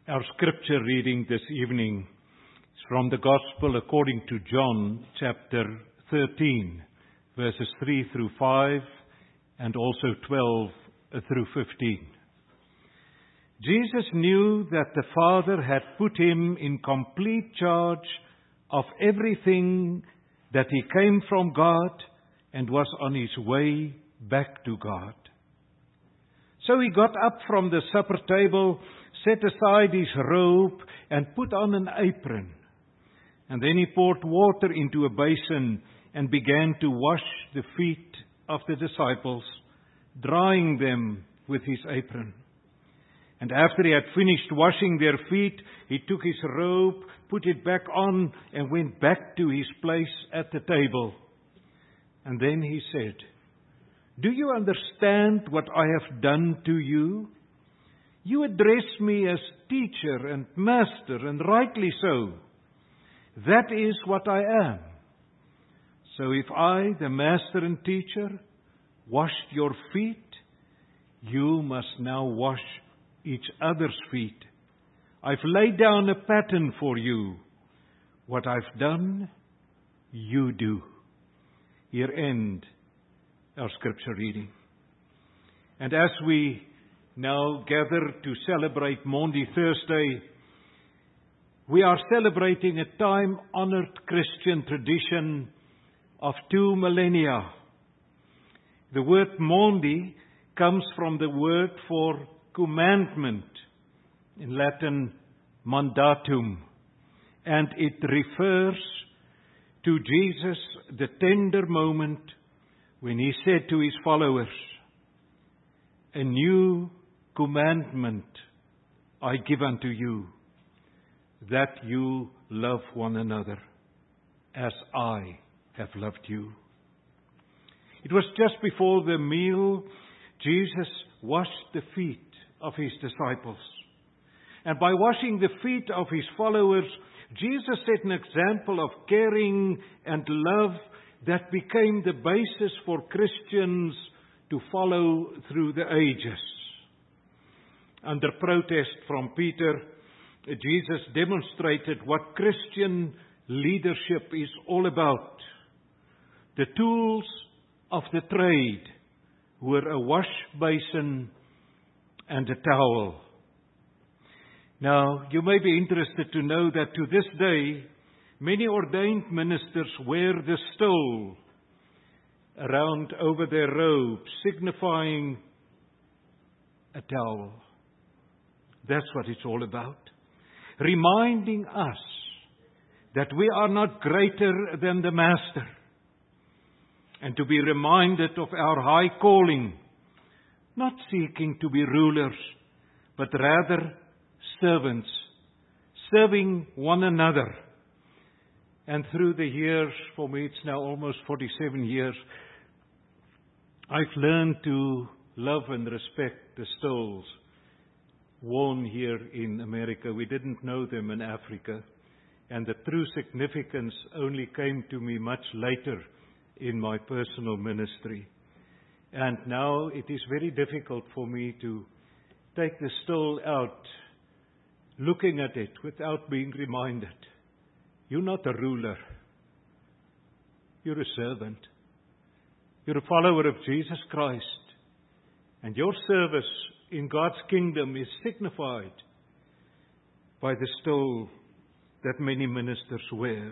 Our scripture reading this evening is from the Gospel according to John, chapter 13, verses 3 through 5, and also 12 through 15. Jesus knew that the Father had put him in complete charge of everything, that he came from God and was on his way back to God. So he got up from the supper table, set aside his robe, and put on an apron. And then he poured water into a basin and began to wash the feet of the disciples, drying them with his apron. And after he had finished washing their feet, he took his robe, put it back on, and went back to his place at the table. And then he said, "Do you understand what I have done to you? You address me as teacher and master, and rightly so. That is what I am. So if I, the master and teacher, washed your feet, you must now wash each other's feet. I've laid down a pattern for you. What I've done, you do." Here end our scripture reading. And as we now gather to celebrate Maundy Thursday, we are celebrating a time-honored Christian tradition of 2 millennia. The word Maundy comes from the word for commandment, in Latin mandatum, and it refers to Jesus, the tender moment when he said to his followers, "A new commandment I give unto you, that you love one another as I have loved you." It was just before the meal, Jesus washed the feet of his disciples. And by washing the feet of his followers, Jesus set an example of caring and love that became the basis for Christians to follow through the ages. Under protest from Peter, Jesus demonstrated what Christian leadership is all about. The tools of the trade were a wash basin and a towel. Now, you may be interested to know that to this day, many ordained ministers wear the stole around over their robes, signifying a towel. That's what it's all about. Reminding us that we are not greater than the Master. And to be reminded of our high calling, not seeking to be rulers, but rather servants, serving one another. And through the years, for me it's now almost 47 years, I've learned to love and respect the stoles worn here in America. We didn't know them in Africa. And the true significance only came to me much later in my personal ministry. And now it is very difficult for me to take the stole out, looking at it without being reminded. You're not a ruler. You're a servant. You're a follower of Jesus Christ. And your service in God's kingdom is signified by the stole that many ministers wear.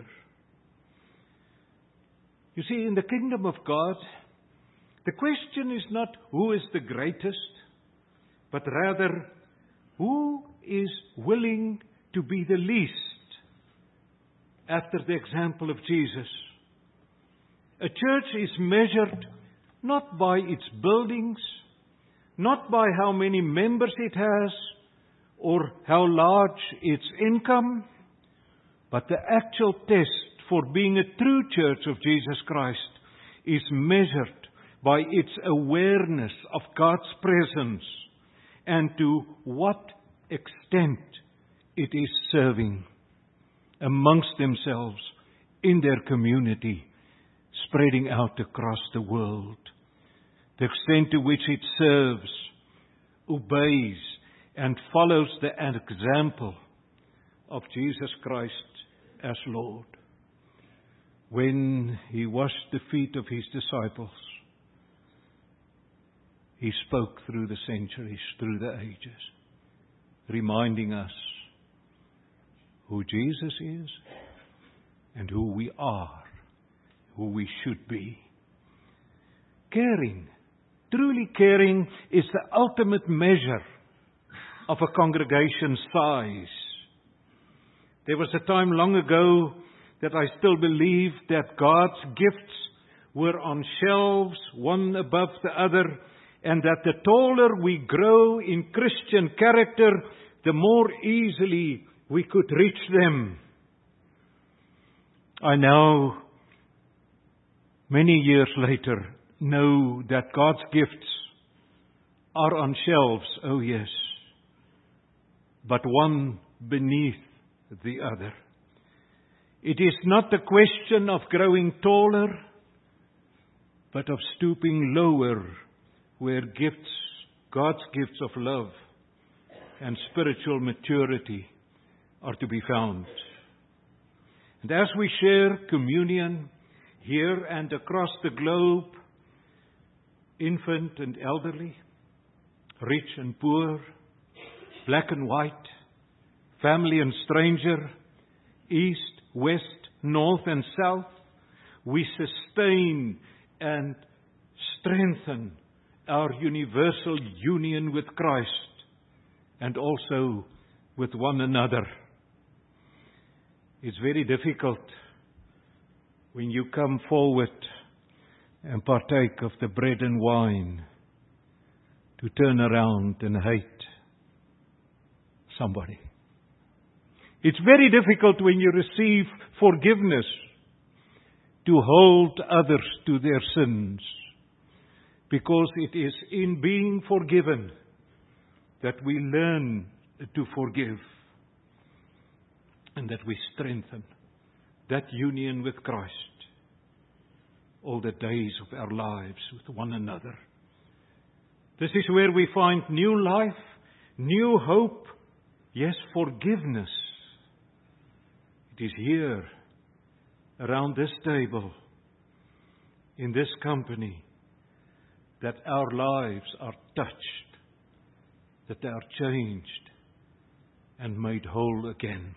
You see, in the kingdom of God, the question is not who is the greatest, but rather who is willing to be the least after the example of Jesus. A church is measured not by its buildings, not by how many members it has, or how large its income, but the actual test for being a true church of Jesus Christ is measured by its awareness of God's presence and to what extent it is serving amongst themselves in their community, spreading out across the world. The extent to which it serves, obeys, and follows the example of Jesus Christ as Lord. When He washed the feet of His disciples, He spoke through the centuries, through the ages, reminding us who Jesus is and who we are, who we should be. Caring, truly caring, is the ultimate measure of a congregation's size. There was a time long ago that I still believed that God's gifts were on shelves, one above the other, and that the taller we grow in Christian character, the more easily we could reach them. I now, many years later, know that God's gifts are on shelves, oh yes, but one beneath the other. It is not a question of growing taller, but of stooping lower, where God's gifts of love and spiritual maturity are to be found. And as we share communion here and across the globe, infant and elderly, rich and poor, black and white, family and stranger, east, west, north and south, we sustain and strengthen our universal union with Christ and also with one another. It's very difficult when you come forward and partake of the bread and wine to turn around and hate somebody. It's very difficult when you receive forgiveness to hold others to their sins, because it is in being forgiven that we learn to forgive and that we strengthen that union with Christ all the days of our lives with one another. This is where we find new life, new hope, yes, forgiveness. It is here, around this table, in this company, that our lives are touched, that they are changed and made whole again.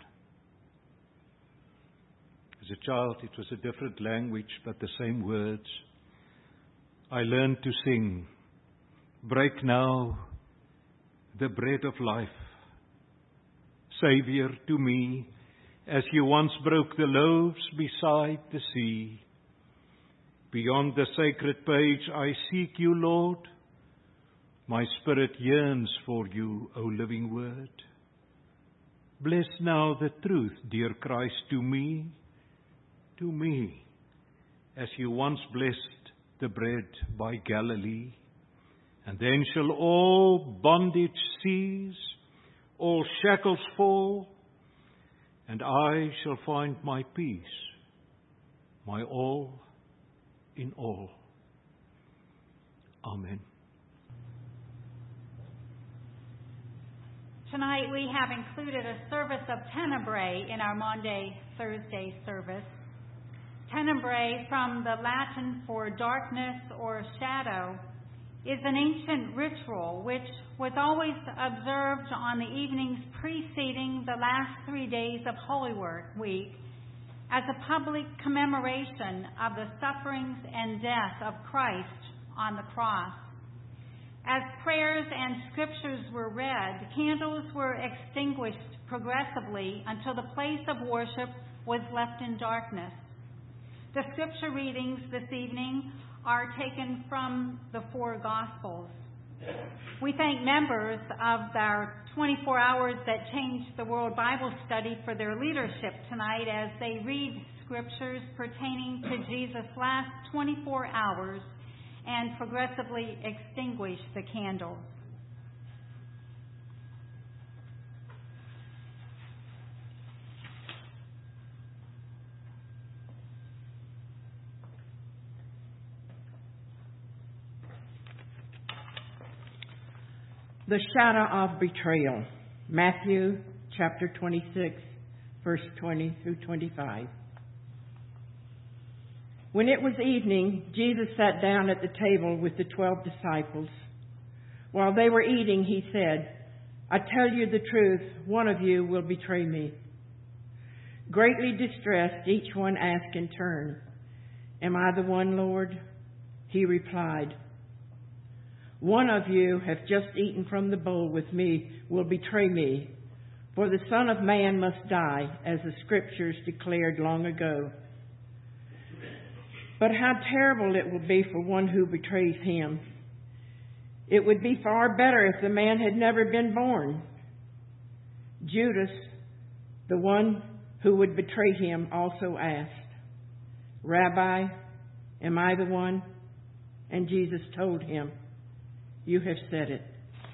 As a child, it was a different language, but the same words. I learned to sing, break now the bread of life. Savior, to me, as you once broke the loaves beside the sea. Beyond the sacred page, I seek you, Lord. My spirit yearns for you, O living word. Bless now the truth, dear Christ, to me, as you once blessed the bread by Galilee. And then shall all bondage cease, all shackles fall, and I shall find my peace, my all in all. Amen. Tonight we have included a service of Tenebrae in our Maundy Thursday service. Tenebrae, from the Latin for darkness or shadow, is an ancient ritual which was always observed on the evenings preceding the last 3 days of Holy Week as a public commemoration of the sufferings and death of Christ on the cross. As prayers and scriptures were read, candles were extinguished progressively until the place of worship was left in darkness. The scripture readings this evening are taken from the 4 Gospels. We thank members of our 24 Hours That Changed the World Bible Study for their leadership tonight as they read scriptures pertaining to Jesus' last 24 hours and progressively extinguish the candles. The shadow of betrayal. Matthew chapter 26, verse 20 through 25. When it was evening, Jesus sat down at the table with the 12 disciples. While they were eating, he said, "I tell you the truth, one of you will betray me." Greatly distressed, each one asked in turn, "Am I the one, Lord?" He replied, "One of you have just eaten from the bowl with me will betray me, for the Son of Man must die, as the Scriptures declared long ago. But how terrible it will be for one who betrays him. It would be far better if the man had never been born." Judas, the one who would betray him, also asked, "Rabbi, am I the one?" And Jesus told him, "You have said it."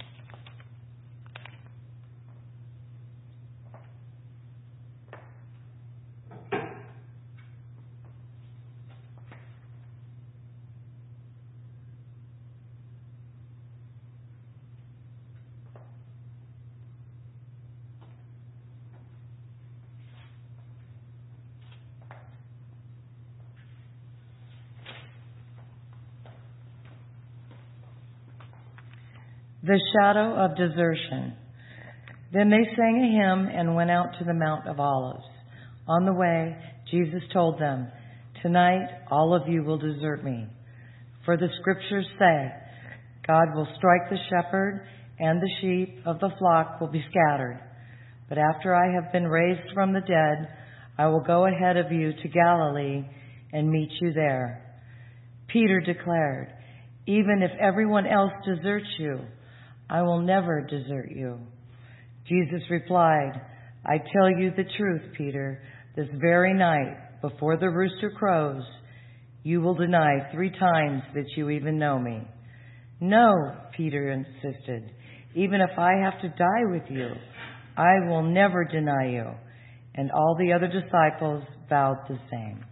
The shadow of desertion. Then they sang a hymn and went out to the Mount of Olives. On the way, Jesus told them, "Tonight all of you will desert me. For the Scriptures say, God will strike the shepherd, and the sheep of the flock will be scattered. But after I have been raised from the dead, I will go ahead of you to Galilee and meet you there." Peter declared, "Even if everyone else deserts you, I will never desert you." Jesus replied, "I tell you the truth, Peter, this very night, before the rooster crows, you will deny 3 times that you even know me." "No," Peter insisted, "even if I have to die with you, I will never deny you." And all the other disciples vowed the same.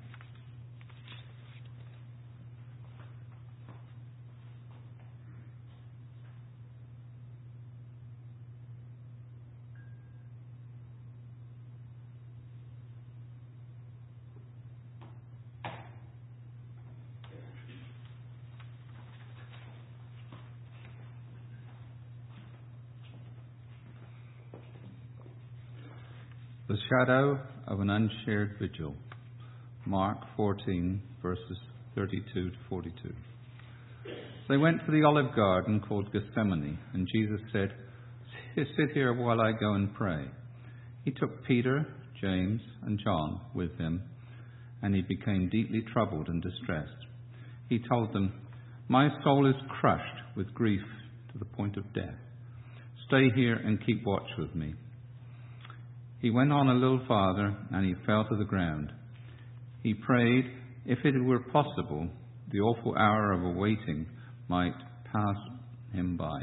The shadow of an unshared vigil. Mark 14, verses 32 to 42. They went to the olive garden called Gethsemane, and Jesus said, "Sit here while I go and pray." He took Peter, James, and John with him, and he became deeply troubled and distressed. He told them, "My soul is crushed with grief to the point of death. Stay here and keep watch with me." He went on a little farther, and he fell to the ground. He prayed, if it were possible, the awful hour of awaiting might pass him by.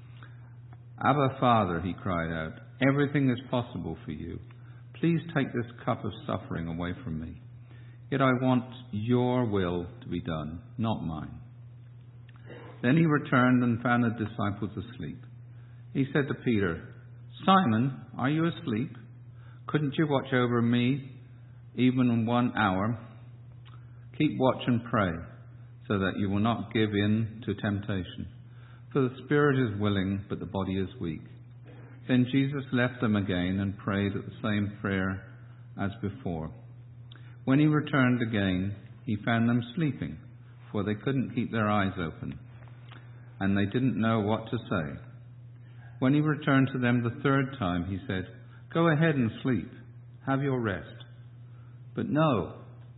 "Abba, Father," he cried out, "everything is possible for you. Please take this cup of suffering away from me. Yet I want your will to be done, not mine." Then he returned and found the disciples asleep. He said to Peter, "Simon, are you asleep? Couldn't you watch over me even 1 hour? Keep watch and pray, so that you will not give in to temptation. For the spirit is willing, but the body is weak." Then Jesus left them again and prayed the same prayer as before. When he returned again, he found them sleeping, for they couldn't keep their eyes open, and they didn't know what to say. When he returned to them the 3rd time, he said, "Go ahead and sleep. Have your rest." But no,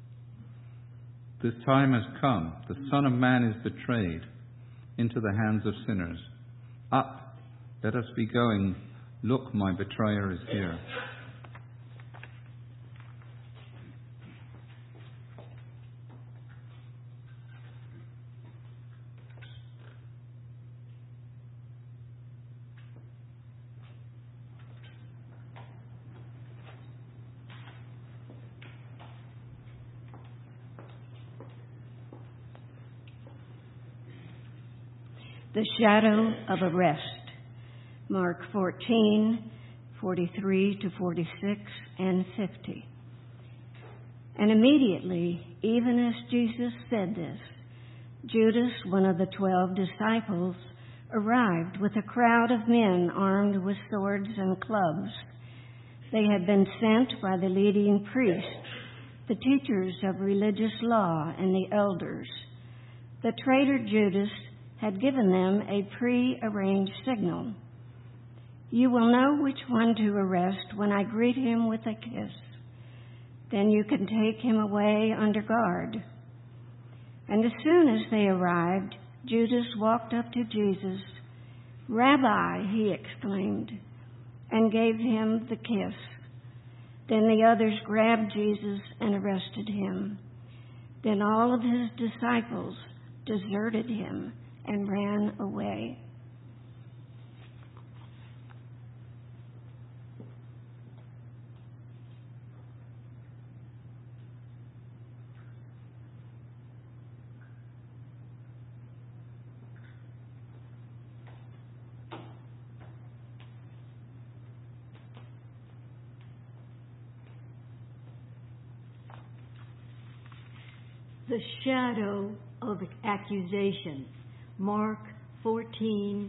this time has come. The Son of Man is betrayed into the hands of sinners. Up, let us be going. Look, my betrayer is here. The shadow of arrest. Mark 14, 43 to 46 and 50. And immediately, even as Jesus said this, Judas, one of the 12 disciples, arrived with a crowd of men armed with swords and clubs. They had been sent by the leading priests, the teachers of religious law, and the elders. The traitor Judas had given them a pre-arranged signal. You will know which one to arrest when I greet him with a kiss. Then you can take him away under guard. And as soon as they arrived, Judas walked up to Jesus. Rabbi, he exclaimed, and gave him the kiss. Then the others grabbed Jesus and arrested him. Then all of his disciples deserted him and ran away. The shadow of accusation. Mark 14,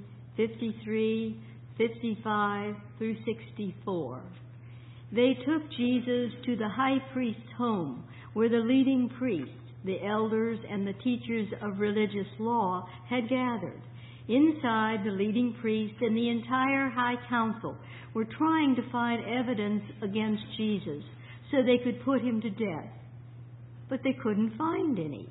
53, 55 through 64. They took Jesus to the high priest's home, where the leading priests, the elders, and the teachers of religious law had gathered. Inside, the leading priests and the entire high council were trying to find evidence against Jesus so they could put him to death. But they couldn't find any.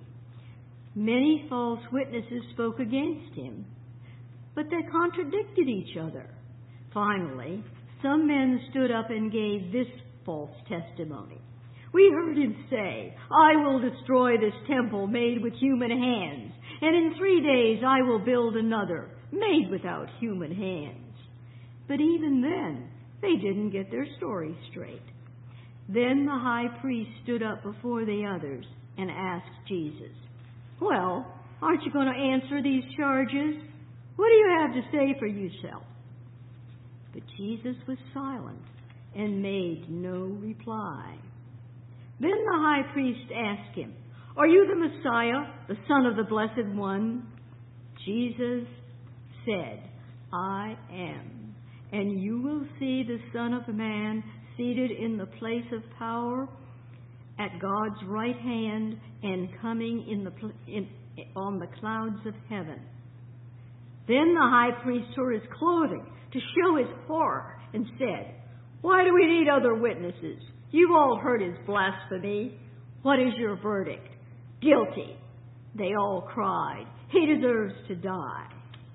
Many false witnesses spoke against him, but they contradicted each other. Finally, some men stood up and gave this false testimony. We heard him say, I will destroy this temple made with human hands, and in 3 days I will build another made without human hands. But even then, they didn't get their story straight. Then the high priest stood up before the others and asked Jesus, Well, aren't you going to answer these charges? What do you have to say for yourself? But Jesus was silent and made no reply. Then the high priest asked him, Are you the Messiah, the Son of the Blessed One? Jesus said, I am, and you will see the Son of Man seated in the place of power at God's right hand and coming on the clouds of heaven. Then the high priest tore his clothing to show his horror and said, Why do we need other witnesses? You've all heard his blasphemy. What is your verdict? Guilty. They all cried, He deserves to die.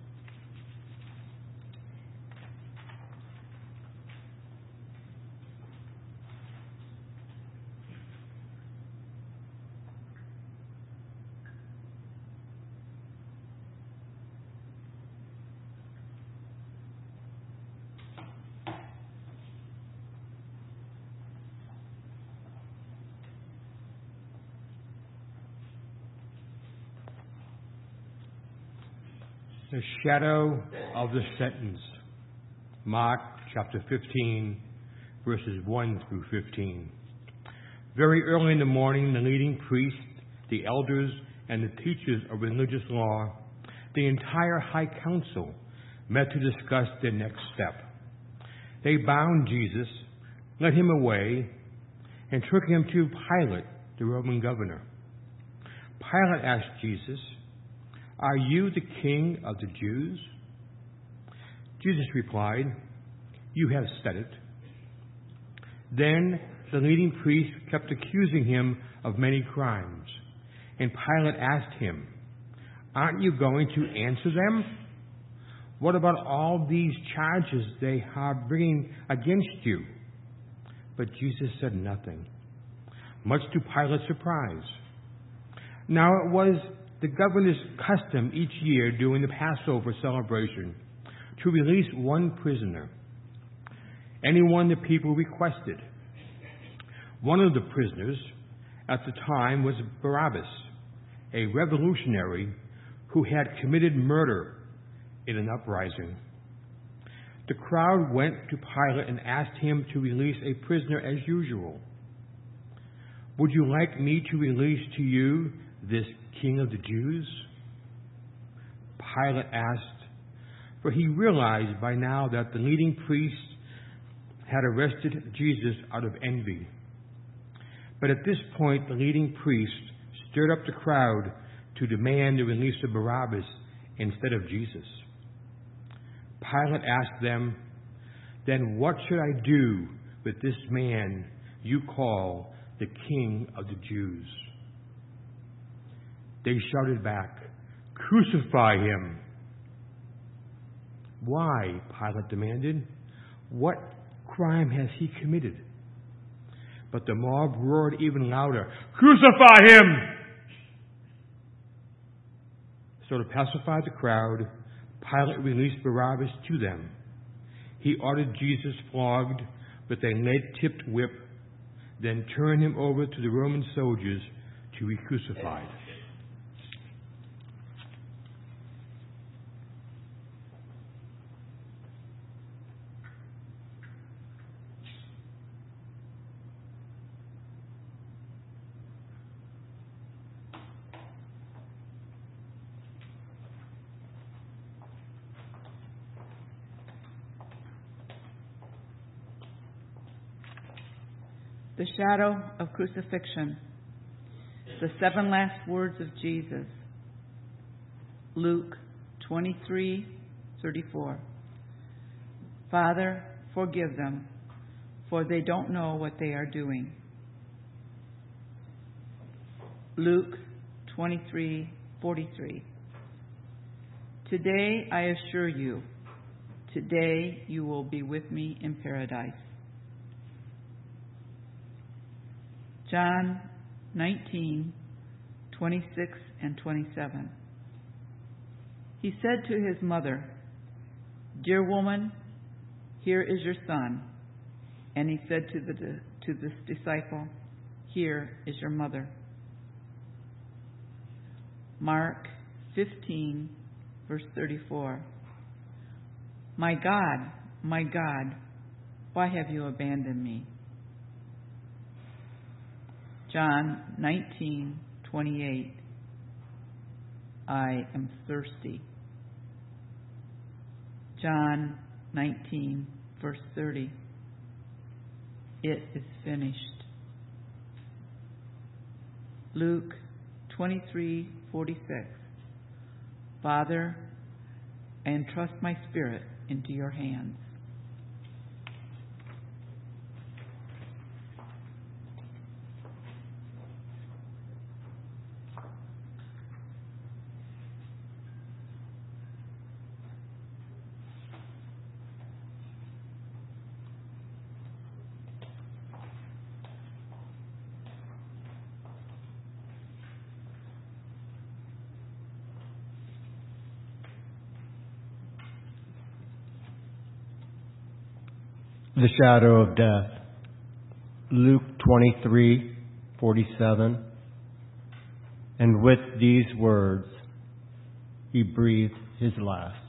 The shadow of the sentence. Mark chapter 15, verses 1 through 15. Very early in the morning, the leading priests, the elders, and the teachers of religious law, the entire high council, met to discuss their next step. They bound Jesus, led him away, and took him to Pilate, the Roman governor. Pilate asked Jesus, Are you the king of the Jews? Jesus replied, You have said it. Then the leading priests kept accusing him of many crimes. And Pilate asked him, Aren't you going to answer them? What about all these charges they are bringing against you? But Jesus said nothing, much to Pilate's surprise. Now it was the governor's custom each year during the Passover celebration to release one prisoner, anyone the people requested. One of the prisoners at the time was Barabbas, a revolutionary who had committed murder in an uprising. the crowd went to Pilate and asked him to release a prisoner as usual. Would you like me to release to you this King of the Jews? Pilate asked, for he realized by now that the leading priests had arrested Jesus out of envy. But at this point, the leading priest stirred up the crowd to demand the release of Barabbas instead of Jesus. Pilate asked them, then what should I do with this man you call the King of the Jews? They shouted back, crucify him. Why? Pilate demanded. What crime has he committed? But the mob roared even louder, crucify him! So to pacify the crowd, Pilate released Barabbas to them. He ordered Jesus flogged with a lead-tipped whip, then turned him over to the Roman soldiers to be crucified. The shadow of crucifixion. The 7 last words of Jesus. Luke 23:34. Father, forgive them, for they don't know what they are doing. Luke 23:43. Today I assure you, today you will be with me in paradise. John 19:26 and 27. He said to his mother, Dear woman, here is your son. And he said to this disciple, Here is your mother. Mark 15, verse 34. My God, why have you abandoned me? John 19:28. I am thirsty. John 19, verse 30. It is finished. Luke 23:46. Father, I entrust my spirit into your hands. The shadow of death. Luke 23:47. And with these words, he breathed his last.